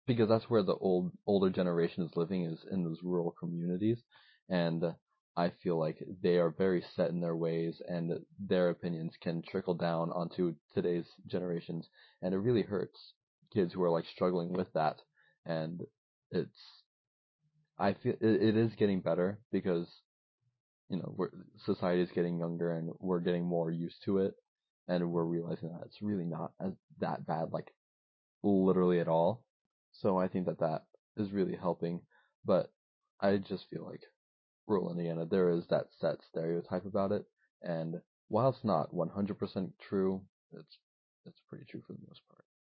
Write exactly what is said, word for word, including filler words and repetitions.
because that's where the old older generation is living, is in those rural communities, and I feel like they are very set in their ways, and their opinions can trickle down onto today's generations, and it really hurts kids who are like struggling with that. And it's I feel it, it is getting better because you know we're society is getting younger and we're getting more used to it, and we're realizing that it's really not as that bad, like literally at all. So I think that that is really helping. But I just feel like rural Indiana, there is that set stereotype about it, and while it's not one hundred percent true, it's it's pretty true for the most part.